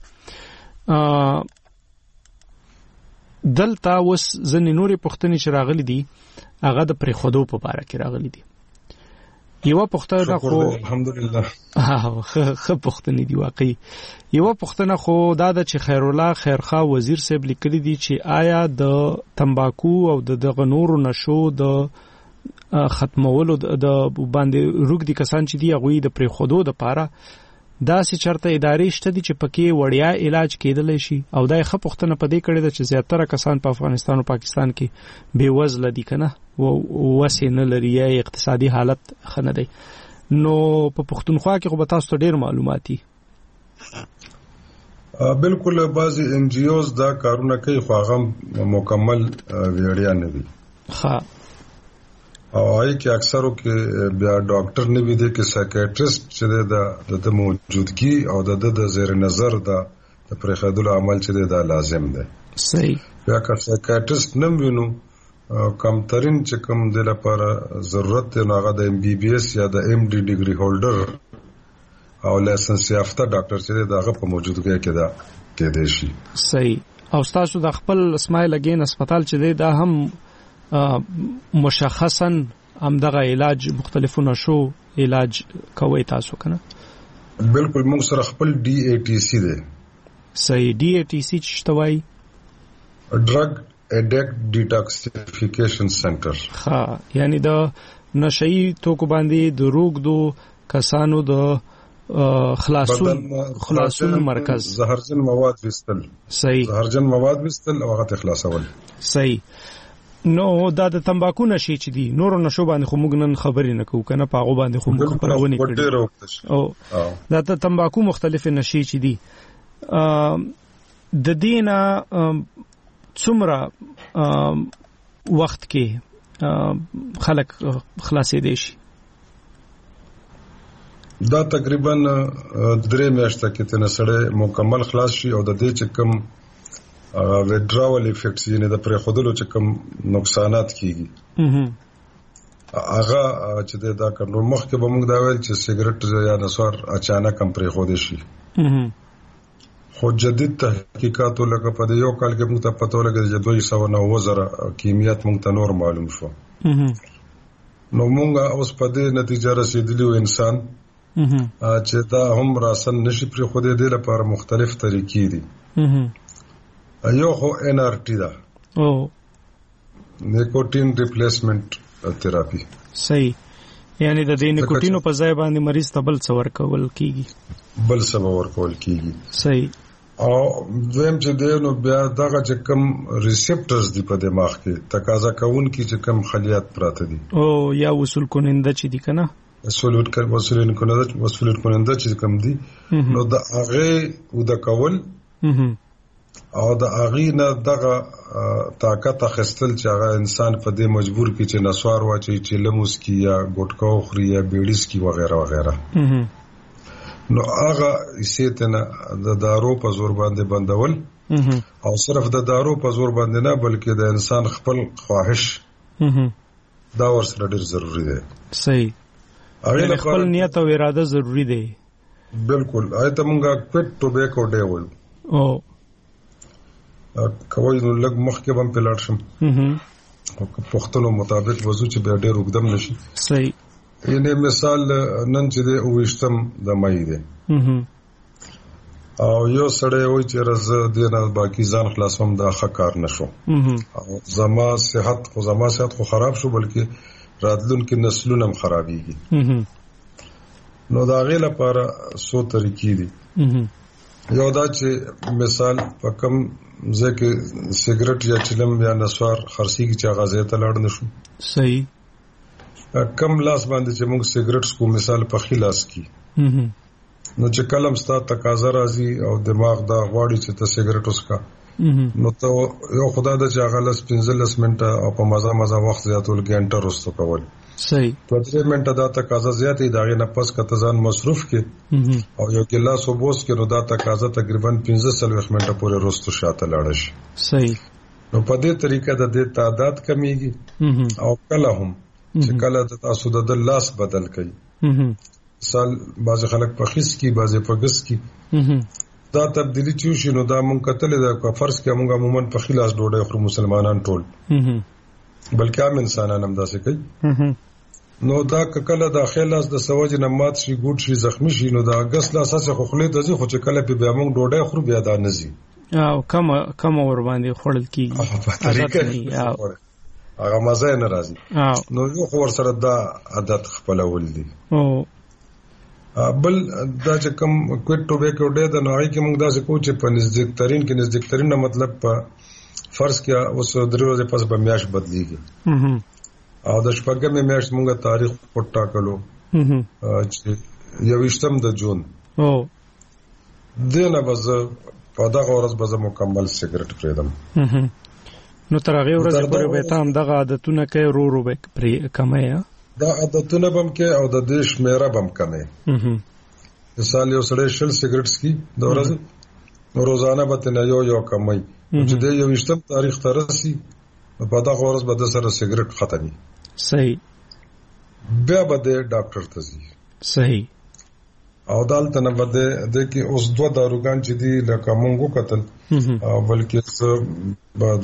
دلته وس ځنې نورې پوښتنې چې راغلي دي هغه د پرې خودو په اړه کې راغلي دي. یو پوښتنه خو الحمدلله خه پوښتنه دی واقعي. یو پوښتنه خو دا د چې خیر الله خیرخوا وزیر صاحب لیکلي دي چې آیا د تمباکو او د غنورو نشو د ختمولو د باندې روګ دي کسان چې دی هغه د پرې خودو د پاره دا سي چرته ادارې شته دي چې پکې وړیا علاج کېدل شي او دا ښه پوښتنه پدې کړې ده چې زیاتره کسان په افغانستان او پاکستان کې بے وزله دي کنه او وسې نه لري یا اقتصادي حالت خنه دی. نو په پښتونخوا کې خو به تاسو ته ډېر معلوماتي بالکل بعضی ان جی اوز دا کارونه کوي خو هغه مکمل ویړیا نه وي ها او هغه کې اکثرو کې بیا ډاکټر نه وي دي کې سایکیاټریست چې د موجودګي او د زیر نظر د پرېخدلو عمل چې دا لازم دی. صحیح. بیا که سایکیاټریست نه وینو کم ترین چې کم د لپاره ضرورت دی هغه د MBBS یا د MD ډیګري هولډر او لایسنس یافته ډاکټر چې دغه په موجودګۍ کې دا کېدای شي. صحیح. او تاسو د خپل اسماعیل اگین هسپتال چې دی دا هم مشخصا هم دغه علاج مختلفونه شو علاج کوي تاسو کنه؟ بالکل موږ سره خپل DATC دی. صحیح. DATC څه توای؟ ډرګ اډیکټ ډیټاکسیفیکیشن سنټر. ها یعنی د نشئی توکو باندې د روغدو کسانو د خلاصون مرکز. زهرجن مواد وستل. صحیح. زهرجن مواد وستل او هغه خلاصول. صحیح. نو دا د تمباکو نشي چې دي نور نشو باندې خو موږ نن خبرې نه کوو کنه پاغو باندې خو موږ خبرونه کړو. او دا د تمباکو مختلف نشي چې دي د دینه څومره وخت کې خلک خلاصې دي شي؟ دا تقریبا 3 میاشتې کې تنه سره مکمل خلاص شي او د دې چې کوم withdrawal effects یعنی د پرې خودلو چې کوم نقصانات کیږي هغه چې دا کنټرول مخکې به موږ دا ویل چې سیګریټ یا نسوار اچانک هم پرې خود شي. خو جدید تحقیقات لکه په یو کال کې موږ ته پته ولګی چې 290 کیمیات موږ ته نور معلوم شو. نو موږ اوس په دې نتیجه رسیدلی انسان چې دا هم راسن نشي پرې خود دې لپاره مختلف طریقې دي. یو خو NRT دا او نیکوټین ریپلیسمنت تھراپی. صحیح. یعنی د دې نیکوټینو په ځای باندې مریض ته بل څه ورکول کیږي. صحیح. او دویم چې دی نو بیا دغه چې کوم ریسپټرز دی په دماغ کې تقاضا کوون کی چې کوم خلیات پراته دي او یا وصول کننده چې دی کنه وصول کننده چې کوم دي نو د هغه او د کول او د هغه نه دغه طاقت اخستل چې هغه انسان په دې مجبور کی چې نسوار واچي چې لموس کی یا ګټکا خوري یا بیډیس کی وغیرہ وغیرہ. نو هغه ایستنه د دارو په زور باندې بندول او صرف د دارو په زور باندې نه بلکې د انسان خپل خواهش دا ورسره ډیر ضروری دی. صحیح. هغه خپل نیت او اراده ضروری دی. بالکل. آیته مونږه کوټ ټوبیکو ډی وایو او کوي نو لګ مخکې هم پلاټ شم او پښتنو مطابق وضو چې به ډیر وګدم نشي. صحیح. یعنی مثال نن چې د اوښتم د مې ده او یو سړی وای چې رز دینه باقی ځان خلاصوم دا ښه کار نشو او زما صحت خو خراب شو بلکې راتلونکي نسلونه هم خرابيږي. نو دا غي لپاره سو طریقې دي. یو دا چې مثال په کم ځکه سیګریټ یا چلم یا نسوار خرسي کی چا غازه ته لاړ نشو. صحیح. کم لاس باندې چې موږ سیګریټ کو مثال په خلاص کی نو چې کلم ستا تقاضا راځي او دماغ دا غواړي چې ته سیګریټ وسکا نو ته یو خدای د چې غلس 15 منټه او په مزه وخت زیاتول غنټه رستو کول. صحیح. په 3 منټه دا تقاضا زیاتې دا غي نه پس کته ځان مصروف کې او یو ګلاس وبوس کې نو دا تقاضا تقریبا 15 منټه پورې رستو شاته لاړ شي. صحیح. نو په دې طریقه د دې تعداد کمیږي او کله هم چې کله د تاسو د لاس بدل کړي مثال بعض خلک په خیس کی بعض په ګس کی دا تبدیلی چې شنو دا مونږ کتل دا کو فرض کې مونږ عموما په خلاص ډوډۍ خو مسلمانان ټول بلکې عام انسانان هم داسې کوي. نو دا کله د خلاص د سوج نه مات شي ګوډ شي زخمی شي نو دا ګس لا اساس خو خلې ته ځي خو چې کله په بیا مونږ ډوډۍ خو بیا دا نزي او کم ور باندې خړل کیږي هغه مزه نه راځي. نو یو خو ور سره دا عادت خپلول دي. بل دا چې کوم کوټ ټوبیکو ډې د نوای کې موږ دا څه کوو چې په نزدیک ترين نه مطلب په فرض کې اوس درې ورځې پس به میاش بدليږي او د شپږمې میاش موږ تاریخ پټا کړو چې 28 د جون او دنه بز په دا ورځ به مکمل سیګریټ پرېدم. نو تر هغه ورځې پورې به تام دغه عادتونه کوي رو به پرې کمه دا عادتونه بم کې او د دیش میرا بم کمه. مثال یو سړی شل سیګریټس کی د ورځې روزانه به نه یو کمای چې د یو وشتم تاریخ ترسي په دا ورځ به د سره سیګریټ ختمي. صحیح. بیا به د ډاکټر ته ځي. صحیح. او دالته نه بده د کې اوس دوه داروګان چې دي لکه مونږ قتل بلکې بعد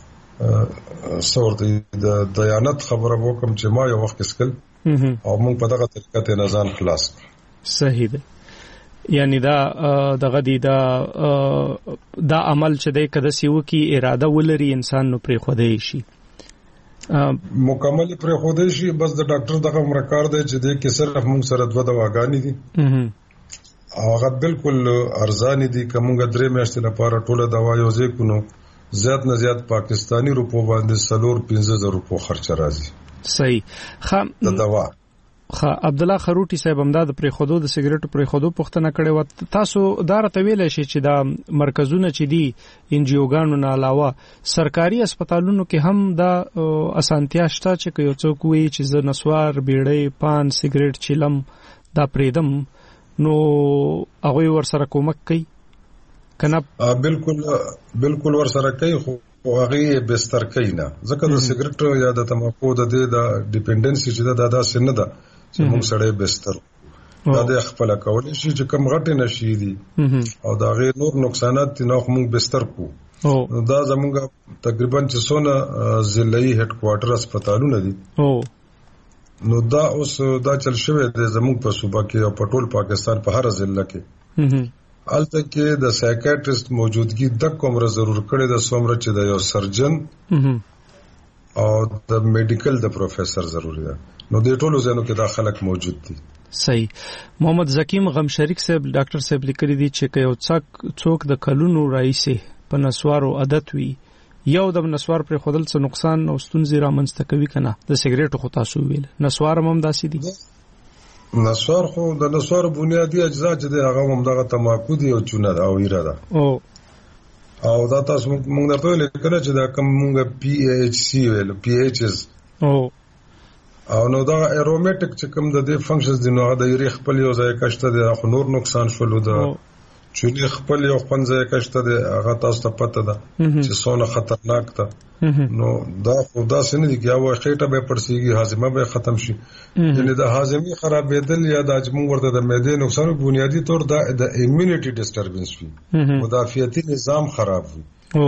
صورت د دیانت خبره وکم چې ما یو وخت اسکل او مونږ په دغه طریقه ته نزان خلاص. صحیح ده. یعنی دا دغه دی دا عمل چې د کده سیو کی اراده ولري انسان نو پرې خوده شي مکمل پرې خوده شي. بس د ډاکټر دغه مرکار دی چې د کې صرف مونږ سره دوه دواګانې دي او هغه بالکل ارزان دي. کومه 3 میاشتې لپاره ټوله دوا یو ځای کونو زیات نه زیات پاکستانی روپو باندې 4-5,000 روپو خرچ راځي. صحیح. د دوا عبد الله خروټي صاحب امداد پرې خودو د سیګریټو پرې خودو پښتنه کړي و. تاسو دار ته ویل شي چې دا مرکزونه چې دي انجیوګانو نه علاوه سرکاري هسپتالونو کې هم دا اسانتیا شته چې یو څوک وي چې ز نسوار بیړۍ پان سیګریټ چیلم دا پریدم نو هغه ور سره کومک کوي کنه؟ بالکل ور سره کوي خو هغه بستر کوي نه ځکه د سیګریټ یا د تماکو د ډیپندنسي چې دا سن ده چې موږ سره بستر دا د خپل کول شي چې کم غټ نشي دي او دا غیر نور نقصانات نه موږ بستر کو. دا زموږ تقریبا 600 ضلعي هډ کوارټر هسپتالونه دي نو دا اوس دا چل شوی د زموږ په صوبه کې او په ټول پاکستان په هر ضلع کې الته کې د سایکیاټریست موجودګي د کومره ضرور کړي د سومره چې د یو سرجن او د میډیکل د پروفیسور ضروري ده نو د ټولو ځینو کې دا خلک موجود دي. صحیح. محمد زکیم غم شریک صاحب ډاکټر صاحب لیکلي دي چې یو څوک د کلونو راځي په نسوارو عادت وي یو د نسوار پر خودل څه نقصان او ستونزې رامنځته کوي کنه. د سیګریټو خو تاسو ویل نسوار هم داسې دي. نسوار خو د نسوار بنیادی اجزا چې هغه هم دغه تماکو دي او چونه دا او ایره ده او دا تاسو موږ درته ویل کړه چې دا کوم موږ پی ایچ سی ویل پی ایچ اس او نو دا اروماتیک چې کوم د دې فنکشنز دي نو دا یې خپل یو ځای کشته دي خو نور نقصان شول دا چې خپل یو خپل کشته ده هغه تاسو ته پته ده چې څونه خطرناک ده نو دا خدا سن دي چې هغه خېټه به پړسيږي هاضمه به ختم شي یعنی د هاضمي خرابېدل یا د اجمو ورته د معدې نقصان بنیادی طور د ایمونټي ډیسټربنس وي مدافعتي نظام خراب وي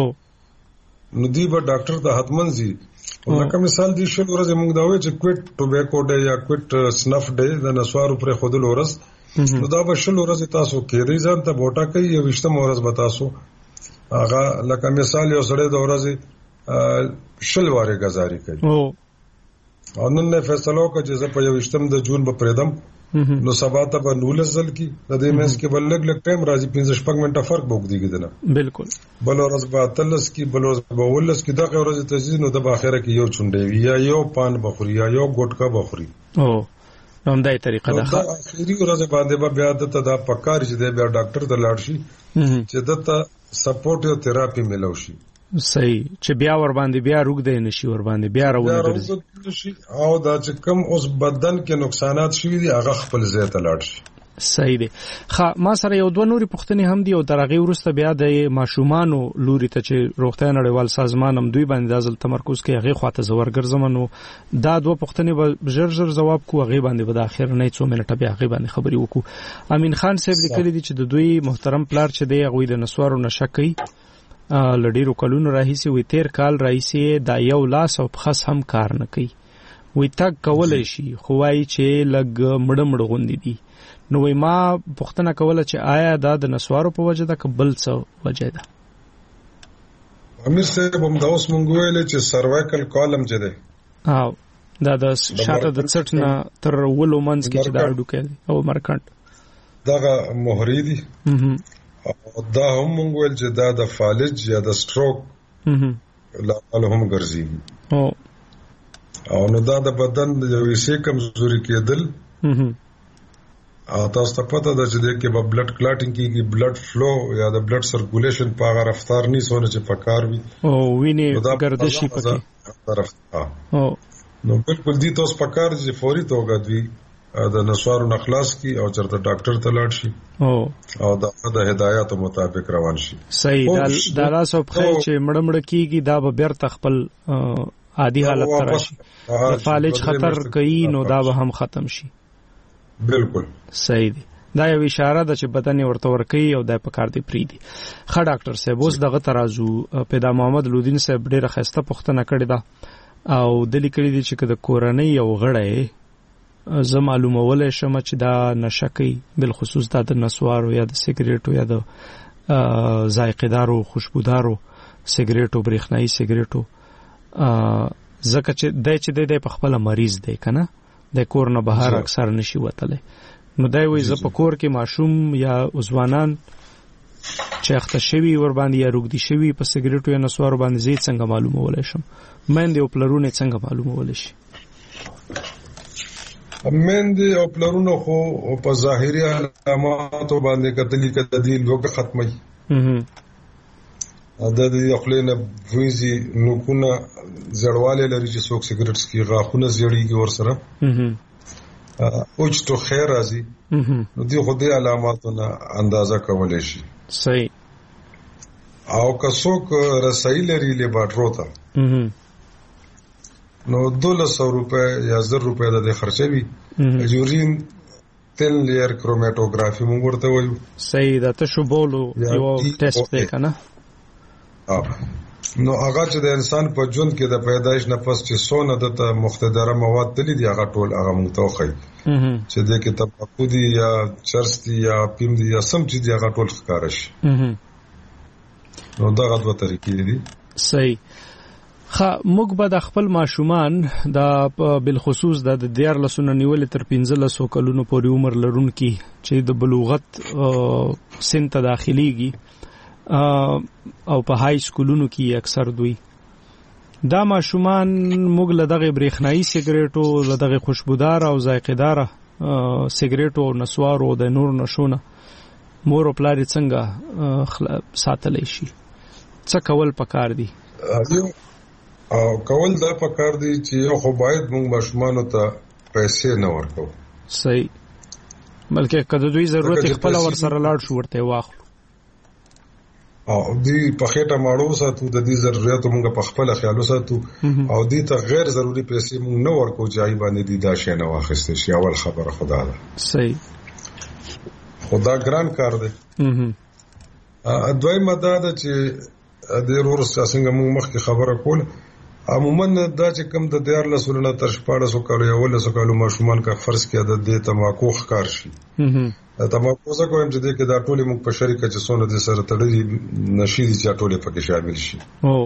نو دی به ډاکټر د حتمن زی لکه مثال دی شل ورځې موږ دا وایو چې کوټ ټوبیکو ډے یا کوټ سنف ډے د نسوارو پر خودل ورځ نو دا به شل ورځې تاسو کېږي ځان ته بوټا کوي یو وشته ورځ به تاسو هغه لکه مثال یو سړی د ورځې شل واره غزاري کوي او نن نه فیصله وکړه چې زه په یو وشتم د جون په پردم نو سبا ته په نولزل کې د دې مېس کې بل لګ ټایم راځي 15 منټه فرق بوګدي کېدنه بالکل بل ورځ به تلس کې بل ورځ به ولس کې دغه ورځ تجزیه نو د باخره کې یو چونډې یا یو پان بخوري یا یو ګټکا بخوري نو همدای طریقه ده اخیری ورځ باندې به بیا د ته دا پکار چې د بیا ډاکټر ته لاړ شي چې دته سپورټ او تھراپي ملو شي صحیح چې بیا ور باندې بیا روغدې نشي ور باندې بیا راوړل شي او دا چې کوم اوس بدن کې نقصانات شوي دي هغه خپل ځای ته لاړ شي. صحیح دی. ما سره یو دوه نوري پوښتنې هم دي او درغه ورسته بیا د ماشومانو لوري ته چې روغتیا نړیوال سازمان هم دوی باندې ځل تمرکز کوي هغه خواته زور ګرځمنو دا دوه پوښتنې به ژر جواب کو هغه باندې به د اخر نه 2 منټه بیا هغه باندې خبري وکړو. امین خان صاحب لیکلي دي چې د دوی محترم پلار چې دی هغه د نسوارو نشه کوي لډیرو کلونو راهیسي وي 13 کال راهیسي دا یو لاس او خاص هم کار نه کوي وي تک کولای شي خو وايي چې لګ مړ غوندي دي نو وي ما پوښتنه کوله چې آیا دا د نسوارو په وجه ده کبل څه وجه ده؟ امیر صاحب هم دا اوس مونږ ویل چې سروایکل کالم چې ده دا د شاته د څټ نه تر ولو منځ کې چې دا ډوکې او مرکانت دغه مهری دي دا هم مونږ ویل چې دا د فالج یا د سټروک لا هم ګرځي او نو دا د بدن د ویسې کمزوري کېدل او تاسو ته پته ده چې د کې به بلډ کلاټینګ کیږي بلډ فلو یا د بلډ سرکولیشن په هغه رفتار نه سونه چې پکار وي او وینې ګردشي پکې نو بالکل دي تاسو پکار چې فوري توګه دوی د نسوارو نخلاص کی او چرته ډاکټر ته لاړ شي او د هدایاتو مطابق روان شي. صحیح دا لاسو په چې مړمړ کیږي دا به بیرته خپل عادي حالت ته راشي د فالج خطر کوي نو دا به هم ختم شي. بالکل صحیح دی. دا یو اشاره ده چې بدن ورته ورکي او د پکار دی پریدي. ښه ډاکټر صاحب اوس دغه ترازو پیدا محمد لودین صاحب ډیره خسته پوښتنه کړې ده او د لیکلي دي چې د کورنۍ یو غړی زه معلومولای شم چې دا نشه کوي، بل خصوص د نسوارو یا د سیګریټو یا د ذایقه‌دارو خوشبودارو سیګریټو برېښنایي سیګریټو ځکه چې د په خپل مریض دی کنه د کور نه بهر اکثر نشي وتلی. نو دا وایي زه په کور کې ماشوم یا ځوانان چې اخته شوي ور باندې یا روږدي شوي په سیګریټو یا نسوارو باندې زه څنګه معلومولای شم؟ مېندې او پلرونه څنګه معلومولای شي؟ مېندې او پلرونه خو په ظاهري علاماتو باندې کتلی کده دی لوګه ختمي. د دې خپلنه ویزي نوکونه زړواله لري چې څوک سیګریټ سکي غاخونه زړیږي ور سره اوچ تو خیر راځي. نو دې خو دې علاماتونه اندازه کولای شي. صحیح. او که څوک رسایي لري لیبارټرو ته نو 1200 روپے یا 1000 روپے د خرچوي. یورین تل لیر کروماتوګرافي موږ ورته وایو. صحیح. دا ته شو بولو یو ټیسټ دی کنه. نو هغه چې د انسان په ژوند کې د پیدایش نه پس چې څونه د مختدره مواد تللی دي هغه ټول هغه متوخی چې د کې تباکو دي یا چرس دي یا پیم دي یا سم چې دي هغه ټول ښکار شي. نو دا غوډه طریقې دي. صحیح. موږ به د خپل ماشومان د بالخصوص د 14 نیولې تر 15 کلونو پورې عمر لرونکي چې د بلوغت سن ته داخليږي او په های سکولونو کې اکثر دوی دا ماشومان موږ له دغه برېښنایي سیګریټو له دغه خوشبودار او ذایقه‌دار سیګریټو او نسوارو د نور نشونه مور او پلار څنګه ساتلی شي؟ څه کول پکار دي؟ او کول دا پکار دي چې خو باید موږ ماشومان ته پیسې نه ورکو. صحیح. بلکې کله دوی ضرورت خپل ور سره لاړ شو ورته واخلو او دی په خېټه ماړو ساتو د دې ضرورت موږ په خپل خیالو ساتو او دې ته غیر ضروری پیسې موږ نه ورکو چې ای باندې دي دا شی نه واخیستې شي. اول خبره خدا ده. صحیح. خدا ګران کار دی. دویمه دا ده چې د ورور څنګه موږ مخکې خبره کول عموما دا چې کوم د 14 نه تر 14 کالو یا 15 کالو ماشومان کا فرض کې د تماکو ښکار شي. تماکو څه کوم چې د کې دا ټولې موږ په شریکه چې څونه د سره تړلي نشي دي چې ټولې پکې شامل شي.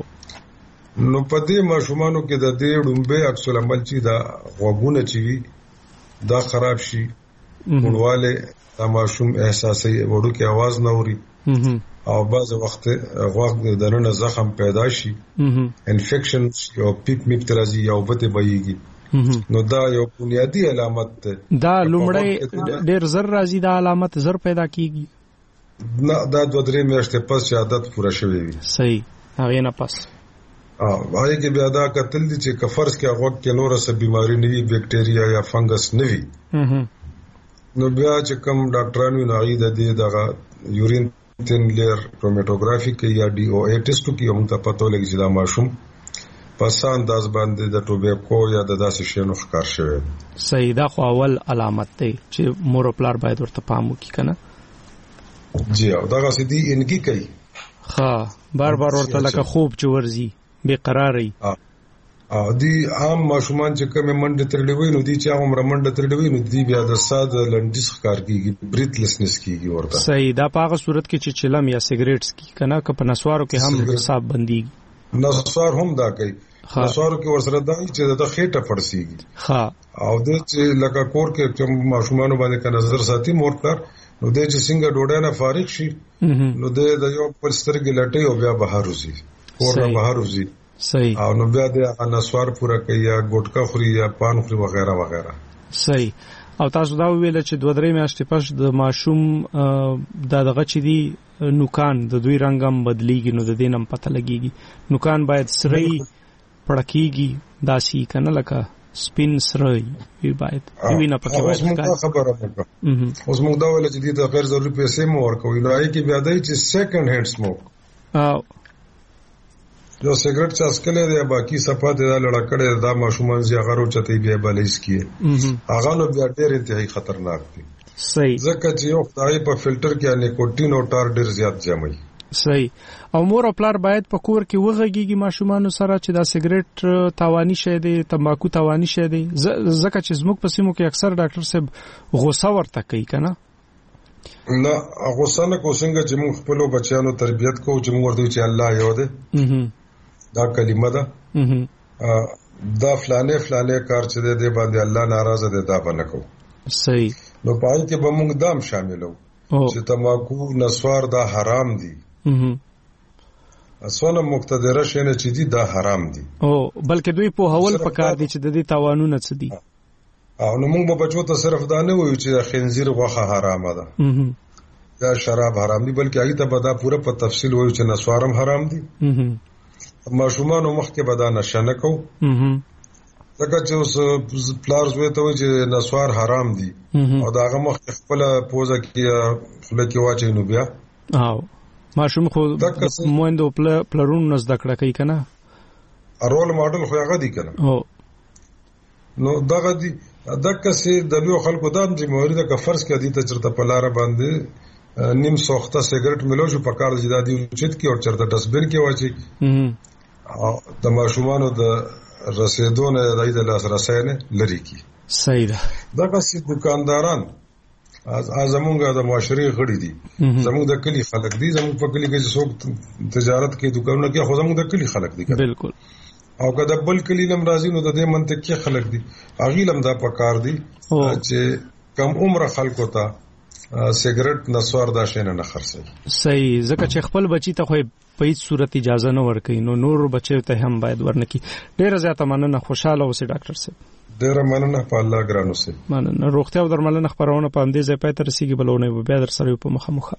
نو په دې ماشومانو کې د دې ډومبه عکس العمل چې دا غوګونه چې وي دا خراب شي. ګډواله دا ماشوم احساسي وړو کې आवाज نه اوري او بعض وخت غوږ د نن زخم پیدا شي. انفیکشن او پیپ میپ ترازی یا وبته بهيږي. نو دا یو بنیادی علامت ده. دا لومړی ډېر زر راځي دا علامت زر پیدا کیږي. نه دا 2-3 میاشتې پس عادت پوره شوی وي. صحیح. هغه نه پس هغه کې بیا دا کتل دي چې کفرس کې هغه کې نور څه بيماري نوي بکټریا یا فنګس نوي. نو بیا چې کوم ډاکټرانو نه غي د دې دغه یورین تن لیر کروماتوګرافي کې یا ډي او ای ټیسټو کې هم ته پته لګي چې دا ماشوم پس انداز باندې د ټوبیکو یا د داسې شینو ښکار شوی. صحیح. دا خو اول علامت دی چې مور او پلار باید ورته پام وکړي کنه. جی او دا غسدي انګي کوي. بار ورته لکه خوب چې ورزي بے قراری. دی عام ماشومان چې کوم منډه ترلې وي نو دی چې عمر منډه ترلې وي نو دی بیا د ساده لنډیس ښکار کیږي، بریتلسنس کیږي ورته. صحیح. دا په هغه صورت کې چې چلم یا سیګریټس کی کنه که په نسوارو کې هم حساب بنديږي. نسوار هم دا کوي. نسوارو کې ورسره دا چې د خېټه پړسيږي. او د چې لکه کور کې چې ماشومان باندې کا نظر ساتي مور پر نو د چې څنګه ډوډۍ نه فارغ شي نو د یو پر سترګې لټي او بیا بهر وځي. کور نه بهر وځي. صحیح. او نو بیا د انسوار پورا کوي یا ګټکا خوري یا پان خوري وغیرہ وغیرہ. صحیح. او تاسو دا ویل چې 2-3 میاشتې پس د ماشوم دغه چې دی نوکان د دوی رنگم بدلیږي نو د دینم پته لګيږي. نوکان باید سري پړکیږي داسي کنه لکه سپین سري باید وینه پکې باید خبره وکړه. اوس موږ دا ویل چې د غیر ضروري پیسې مو ورکوي نو هغه کې بیا دای چې سیکنډ هاند سموک جو سیګریټ چاسکلې دی باقی صفات دا لړکړې دا ماشومان زی غرو چته بیا بلیس کیه هغه نو بیا ډېر انتهایی خطرناک دي. صحیح. ځکه چې یو خدای په فلټر کې نیکوټین او ټار ډیر زیات جمعي. صحیح. او مور او پلار باید په کور کې وغږیږي ماشومان سره چې دا سیګریټ تاواني شی دی، تمباکو تاواني شی دی، ځکه چې زموږ په سیمو کې اکثر ډاکټر صاحب غوسه ورته کوي کنه. نه غوسه نه کو څنګه چې موږ خپل بچیانو تربيت کوو چې موږ ورته چې الله یو دی، دا کلمه ده، دا فلانه کار چې دی باندې الله ناراضه دی دا باندې کو. صحیح. نو پای کې به موږ دام شاملو چې تمباکو نسوار دا حرام دي. اسونه مقتدره شنه چې دي دا حرام دي. او بلکې دوی په هول پکار دي چې د دې تاوانونه څه دي. او نو موږ به بچو ته صرف دا نه وایو چې خنزیر غوخه حرامه ده یا شراب حرام دي، بلکې هغه ته به دا پوره په تفصیل وایو چې نسوارم حرام دي. ماشومان مخ کې به دا نشه نه کو. ځکه چې اوس پلار زوی ته وایي چې نسوار حرام دي او دا هغه مخ خپل پوزه کې خله کې واچي نو بیا او ماشوم خو موندو پلرون نس دکړه کوي کنه. رول ماډل خو هغه دي کنه. نو دغه دي دغه سي د لوی خلکو د ذمہواری د فرض کې دي ته چرته په لار باندې نیم سوخته سیګریټ ملو شو په کار د دادی چت کې او چرته ډسبن کې واچي د ماشومانو د رسیدونه د لاس رساینه لري کی. صحیح ده. دغه سي دکانداران زمونږ د معاشري غړي دي، زمونږ د کلی خلک دي، زمونږ په کلی کې څوک تجارت کې دکانونه کې خو زمونږ د کلی خلک دي. بالکل. او کله بل کلی لم راځي نو د دې منطق کې خلک دي اغي لم دا پکار دي چې کم عمر خلکو ته سیګریټ نسوار دا شینه نه خرڅي. صحیح. ځکه چې خپل بچی ته خو په هیڅ صورت اجازه نه ورکړي نو نور بچو ته هم باید ورنکي. ډیره زیاته مننه، خوشاله اوسئ ډاکټر صاحب. ډیره مننه په الله ګرانو سي. مننه. روغتیا او درملنه خبرونه په همدې ځای پاتې رسیدي، بلونه بیا در سره په مخه.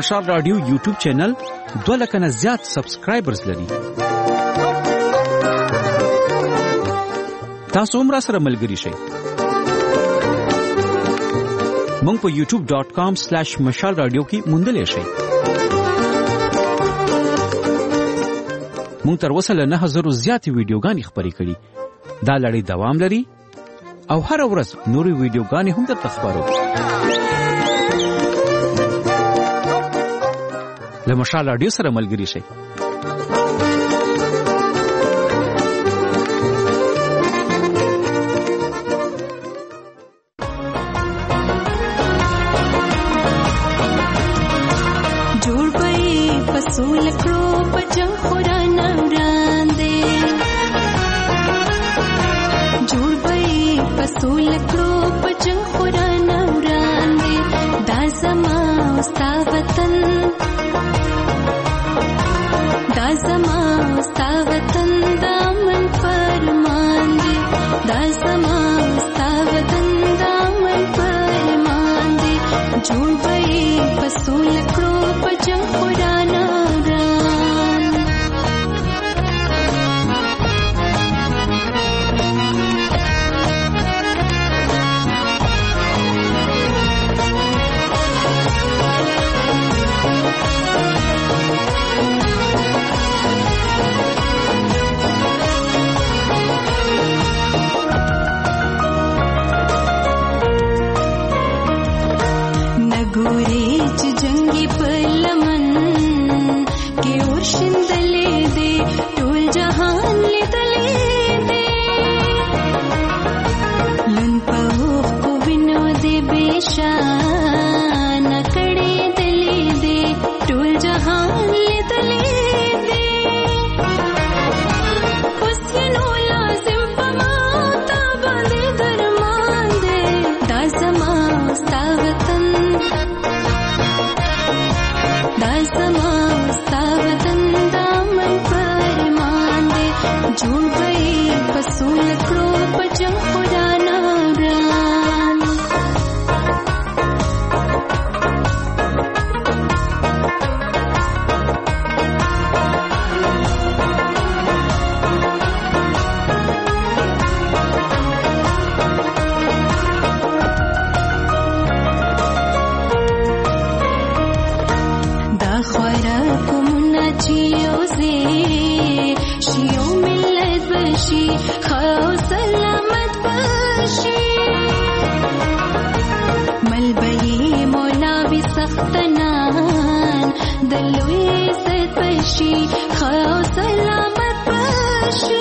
مشال رادیو یوټیوب چینل 2 لک نه زیات سبسکرایبرز لري. تاسو هم را سره ملګري شئ. مونږ په youtube.com/mashalradio کې موندلې شئ. مونږ تر اوسه له 9000 زیاتې ویډیوګانې خپرې کړي. دا لړۍ دوام لري او هر ورځ نورې ویډیوګانې هم درته خپرو. له مشال رادیو سره ملګري شئ. دلوي ست بشي خاو سلامت بشي